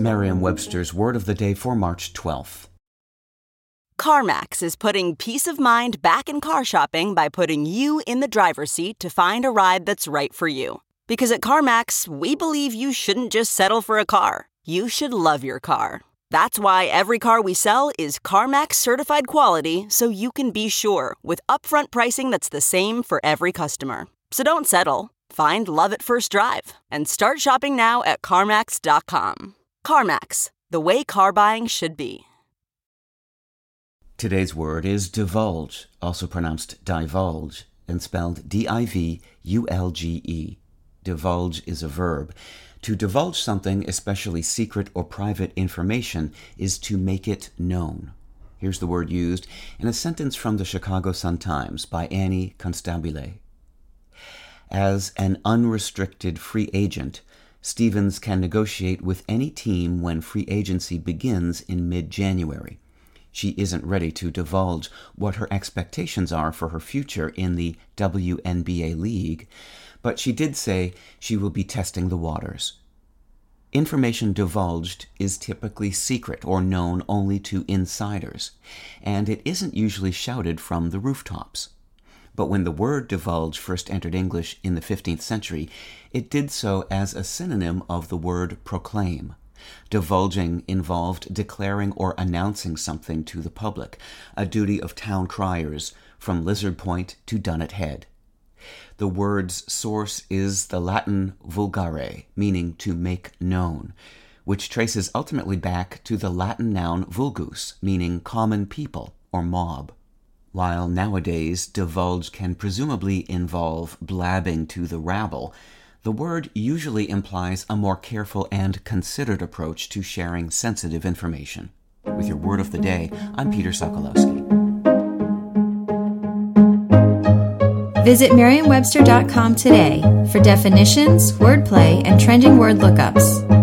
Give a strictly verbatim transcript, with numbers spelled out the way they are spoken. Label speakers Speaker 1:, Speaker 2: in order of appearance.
Speaker 1: Merriam-Webster's Word of the Day for March twelfth.
Speaker 2: CarMax is putting peace of mind back in car shopping by putting you in the driver's seat to find a ride that's right for you. Because at CarMax, we believe you shouldn't just settle for a car. You should love your car. That's why every car we sell is CarMax certified quality, so you can be sure with upfront pricing that's the same for every customer. So don't settle. Find love at first drive and start shopping now at CarMax dot com. CarMax, the way car buying should be.
Speaker 1: Today's word is divulge, also pronounced divulge, and spelled D I V U L G E. Divulge is a verb. To divulge something, especially secret or private information, is to make it known. Here's the word used in a sentence from the Chicago Sun-Times by Annie Constabile. As an unrestricted free agent, Stevens can negotiate with any team when free agency begins in mid-January. She isn't ready to divulge what her expectations are for her future in the W N B A League, but she did say she will be testing the waters. Information divulged is typically secret or known only to insiders, and it isn't usually shouted from the rooftops. But when the word divulge first entered English in the fifteenth century, it did so as a synonym of the word proclaim. Divulging involved declaring or announcing something to the public, a duty of town criers from Lizard Point to Dunnet Head. The word's source is the Latin vulgare, meaning to make known, which traces ultimately back to the Latin noun vulgus, meaning common people or mob. While nowadays divulge can presumably involve blabbing to the rabble, the word usually implies a more careful and considered approach to sharing sensitive information. With your Word of the Day, I'm Peter Sokolowski.
Speaker 3: Visit Merriam Webster dot com today for definitions, wordplay, and trending word lookups.